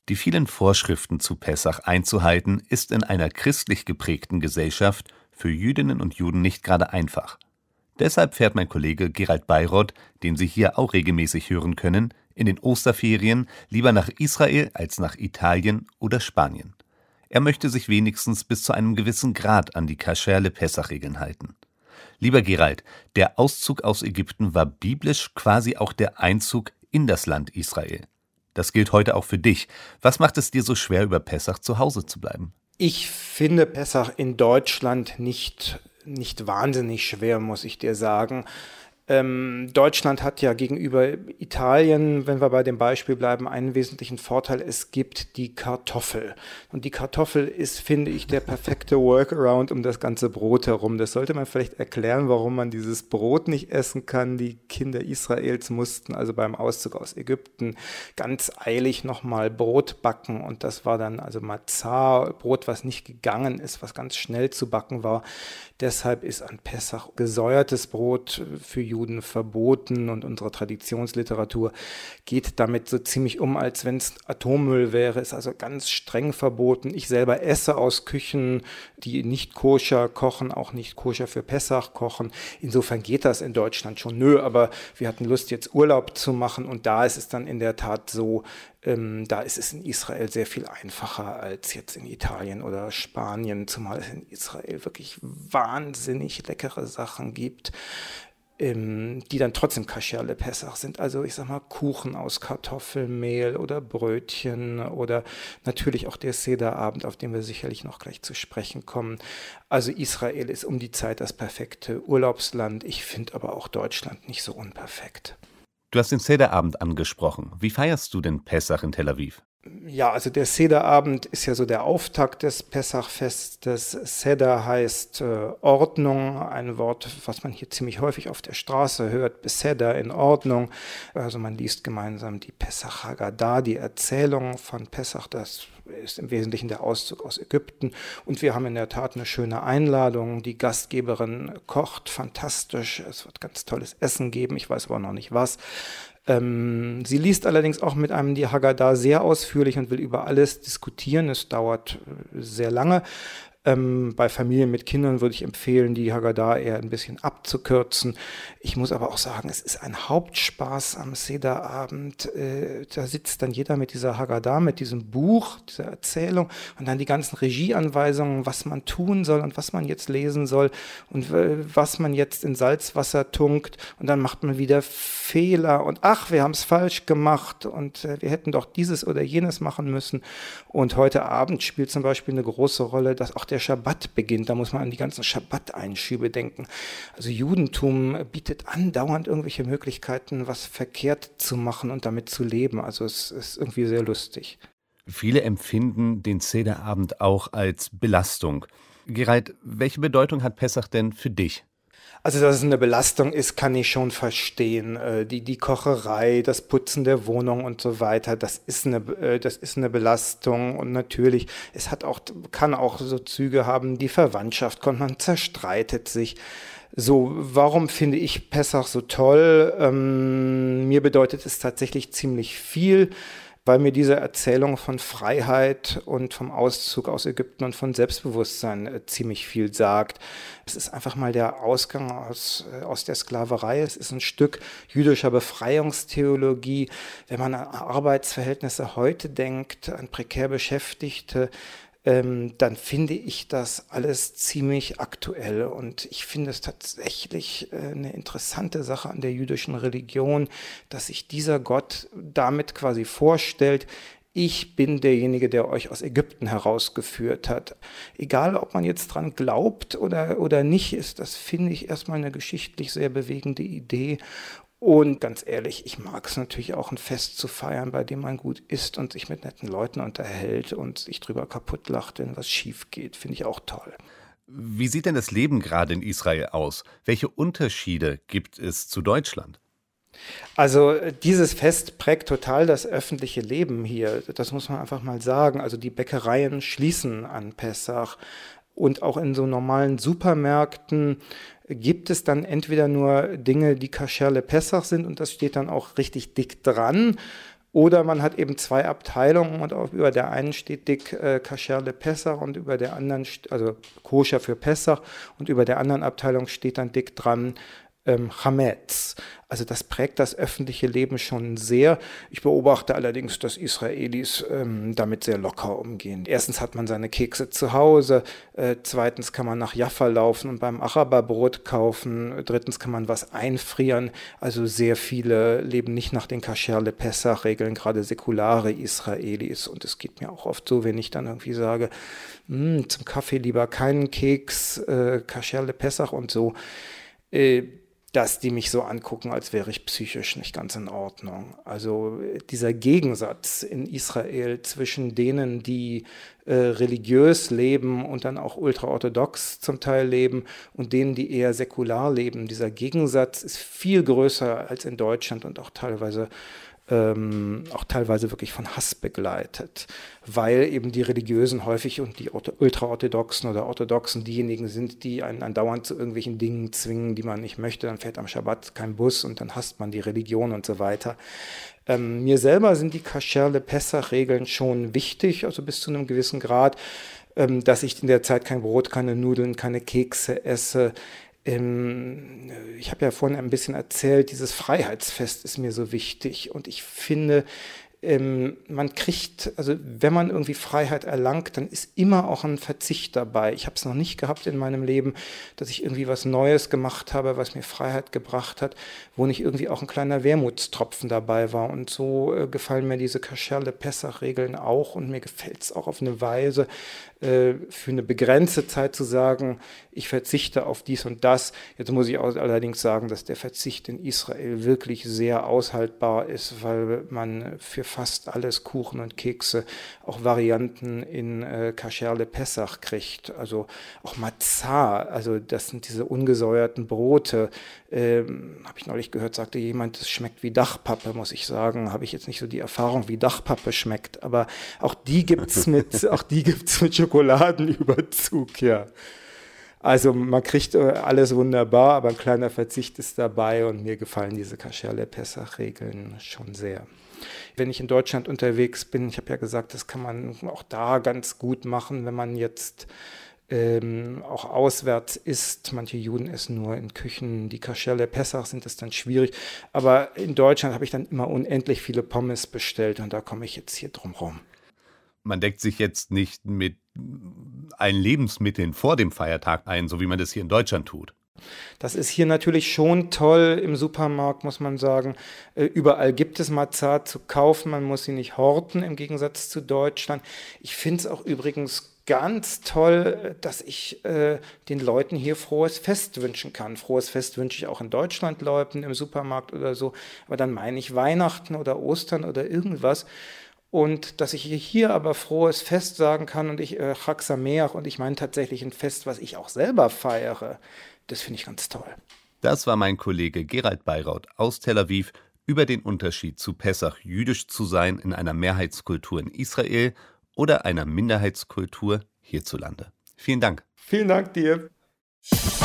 Die vielen Vorschriften zu Pessach einzuhalten, ist in einer christlich geprägten Gesellschaft für Jüdinnen und Juden nicht gerade einfach. Deshalb fährt mein Kollege Gerald Beiroth, den Sie hier auch regelmäßig hören können, in den Osterferien lieber nach Israel als nach Italien oder Spanien. Er möchte sich wenigstens bis zu einem gewissen Grad an die Kascherle-Pessach-Regeln halten. Lieber Gerald, der Auszug aus Ägypten war biblisch quasi auch der Einzug in das Land Israel. Das gilt heute auch für dich. Was macht es dir so schwer, über Pessach zu Hause zu bleiben? Ich finde Pessach in Deutschland nicht wahnsinnig schwer, muss ich dir sagen. Deutschland hat ja gegenüber Italien, wenn wir bei dem Beispiel bleiben, einen wesentlichen Vorteil. Es gibt die Kartoffel. Und die Kartoffel ist, finde ich, der perfekte Workaround um das ganze Brot herum. Das sollte man vielleicht erklären, warum man dieses Brot nicht essen kann. Die Kinder Israels mussten also beim Auszug aus Ägypten ganz eilig nochmal Brot backen. Und das war dann also Mazar, Brot, was nicht gegangen ist, was ganz schnell zu backen war. Deshalb ist an Pessach gesäuertes Brot für Juden verboten und unsere Traditionsliteratur geht damit so ziemlich um, als wenn es Atommüll wäre, ist also ganz streng verboten. Ich selber esse aus Küchen, die nicht koscher kochen, auch nicht koscher für Pessach kochen. Insofern geht das in Deutschland schon. Aber wir hatten Lust, jetzt Urlaub zu machen und da ist es dann in der Tat so, da ist es in Israel sehr viel einfacher als jetzt in Italien oder Spanien, zumal es in Israel wirklich wahnsinnig leckere Sachen gibt, die dann trotzdem Kascherle Pessach sind. Also ich sag mal Kuchen aus Kartoffelmehl oder Brötchen oder natürlich auch der Sederabend, auf den wir sicherlich noch gleich zu sprechen kommen. Also Israel ist um die Zeit das perfekte Urlaubsland. Ich finde aber auch Deutschland nicht so unperfekt. Du hast den Sederabend angesprochen. Wie feierst du denn Pessach in Tel Aviv? Ja, also der Sederabend ist ja so der Auftakt des Pessachfestes. Seder heißt Ordnung, ein Wort, was man hier ziemlich häufig auf der Straße hört. Beseder, in Ordnung. Also man liest gemeinsam die Pessach Haggadah, die Erzählung von Pessach, das ist im Wesentlichen der Auszug aus Ägypten. Und wir haben in der Tat eine schöne Einladung. Die Gastgeberin kocht fantastisch. Es wird ganz tolles Essen geben. Ich weiß aber noch nicht was. Sie liest allerdings auch mit einem die Haggadah sehr ausführlich und will über alles diskutieren. Es dauert sehr lange. Bei Familien mit Kindern würde ich empfehlen, die Haggadah eher ein bisschen abzukürzen. Ich muss aber auch sagen, es ist ein Hauptspaß am Sederabend. Da sitzt dann jeder mit dieser Haggadah, mit diesem Buch, dieser Erzählung und dann die ganzen Regieanweisungen, was man tun soll und was man jetzt lesen soll und was man jetzt in Salzwasser tunkt. Und dann macht man wieder Fehler und ach, wir haben es falsch gemacht und wir hätten doch dieses oder jenes machen müssen. Und heute Abend spielt zum Beispiel eine große Rolle, dass auch der Schabbat beginnt. Da muss man an die ganzen Schabbat-Einschübe denken. Also Judentum bietet andauernd irgendwelche Möglichkeiten, was verkehrt zu machen und damit zu leben. Also es ist irgendwie sehr lustig. Viele empfinden den Sederabend auch als Belastung. Gerald, welche Bedeutung hat Pessach denn für dich? Also, dass es eine Belastung ist, kann ich schon verstehen. Die Kocherei, das Putzen der Wohnung und so weiter, das ist eine Belastung. Und natürlich, kann auch so Züge haben, die Verwandtschaft kommt, man zerstreitet sich. So, warum finde ich Pessach so toll? Mir bedeutet es tatsächlich ziemlich viel, weil mir diese Erzählung von Freiheit und vom Auszug aus Ägypten und von Selbstbewusstsein ziemlich viel sagt. Es ist einfach mal der Ausgang aus der Sklaverei. Es ist ein Stück jüdischer Befreiungstheologie. Wenn man an Arbeitsverhältnisse heute denkt, an prekär Beschäftigte, dann finde ich das alles ziemlich aktuell und ich finde es tatsächlich eine interessante Sache an der jüdischen Religion, dass sich dieser Gott damit quasi vorstellt: Ich bin derjenige, der euch aus Ägypten herausgeführt hat. Egal, ob man jetzt dran glaubt oder nicht, ist das, finde ich, erstmal eine geschichtlich sehr bewegende Idee. Und ganz ehrlich, ich mag es natürlich auch, ein Fest zu feiern, bei dem man gut isst und sich mit netten Leuten unterhält und sich drüber kaputt lacht, wenn was schief geht. Finde ich auch toll. Wie sieht denn das Leben gerade in Israel aus? Welche Unterschiede gibt es zu Deutschland? Also dieses Fest prägt total das öffentliche Leben hier. Das muss man einfach mal sagen. Also die Bäckereien schließen an Pessach. Und auch in so normalen Supermärkten gibt es dann entweder nur Dinge, die Kascherle Pessach sind und das steht dann auch richtig dick dran. Oder man hat eben 2 Abteilungen und über der einen steht dick Kasher le Pessach und über der anderen, also Koscher für Pessach, und über der anderen Abteilung steht dann dick dran Chametz. Also das prägt das öffentliche Leben schon sehr. Ich beobachte allerdings, dass Israelis damit sehr locker umgehen. Erstens hat man seine Kekse zu Hause, zweitens kann man nach Jaffa laufen und beim Araberbrot kaufen, drittens kann man was einfrieren. Also sehr viele leben nicht nach den Kasher le Pessach-Regeln, gerade säkulare Israelis. Und es geht mir auch oft so, wenn ich dann irgendwie sage, zum Kaffee lieber keinen Keks, Kasher le Pessach und so, dass die mich so angucken, als wäre ich psychisch nicht ganz in Ordnung. Also dieser Gegensatz in Israel zwischen denen, die religiös leben und dann auch ultraorthodox zum Teil leben und denen, die eher säkular leben, dieser Gegensatz ist viel größer als in Deutschland und auch teilweise wirklich von Hass begleitet, weil eben die Religiösen häufig und die Ultraorthodoxen oder Orthodoxen diejenigen sind, die einen andauernd zu irgendwelchen Dingen zwingen, die man nicht möchte. Dann fährt am Schabbat kein Bus und dann hasst man die Religion und so weiter. Mir selber sind die Kasher le Pessach-Regeln schon wichtig, also bis zu einem gewissen Grad, dass ich in der Zeit kein Brot, keine Nudeln, keine Kekse esse. Ich habe ja vorhin ein bisschen erzählt, dieses Freiheitsfest ist mir so wichtig und ich finde, man kriegt, also wenn man irgendwie Freiheit erlangt, dann ist immer auch ein Verzicht dabei. Ich habe es noch nicht gehabt in meinem Leben, dass ich irgendwie was Neues gemacht habe, was mir Freiheit gebracht hat, wo nicht irgendwie auch ein kleiner Wermutstropfen dabei war. Und so gefallen mir diese Kasher le Pessach-Regeln auch und mir gefällt es auch auf eine Weise, für eine begrenzte Zeit zu sagen, ich verzichte auf dies und das. Jetzt muss ich allerdings sagen, dass der Verzicht in Israel wirklich sehr aushaltbar ist, weil man für fast alles, Kuchen und Kekse, auch Varianten in Kasher le Pessach kriegt. Also auch Matzah, also das sind diese ungesäuerten Brote. Habe ich neulich gehört, sagte jemand, das schmeckt wie Dachpappe, muss ich sagen. Habe ich jetzt nicht so die Erfahrung, wie Dachpappe schmeckt, aber auch die gibt's mit Schokoladenüberzug, ja. Also man kriegt alles wunderbar, aber ein kleiner Verzicht ist dabei und mir gefallen diese Kasher le Pessach-Regeln schon sehr. Wenn ich in Deutschland unterwegs bin, ich habe ja gesagt, das kann man auch da ganz gut machen, wenn man jetzt auch auswärts isst. Manche Juden essen nur in Küchen, die Kasher le Pessach sind, das dann schwierig. Aber in Deutschland habe ich dann immer unendlich viele Pommes bestellt und da komme ich jetzt hier drum rum. Man deckt sich jetzt nicht mit allen Lebensmitteln vor dem Feiertag ein, so wie man das hier in Deutschland tut. Das ist hier natürlich schon toll im Supermarkt, muss man sagen. Überall gibt es Matzah zu kaufen, man muss sie nicht horten, im Gegensatz zu Deutschland. Ich finde es auch übrigens ganz toll, dass ich den Leuten hier frohes Fest wünschen kann. Frohes Fest wünsche ich auch in Deutschland Leuten im Supermarkt oder so, aber dann meine ich Weihnachten oder Ostern oder irgendwas. Und dass ich hier aber frohes Fest sagen kann und ich Chag Sameach und ich meine tatsächlich ein Fest, was ich auch selber feiere, das finde ich ganz toll. Das war mein Kollege Gerald Beiroth aus Tel Aviv über den Unterschied zu Pessach, jüdisch zu sein in einer Mehrheitskultur in Israel oder einer Minderheitskultur hierzulande. Vielen Dank. Vielen Dank dir.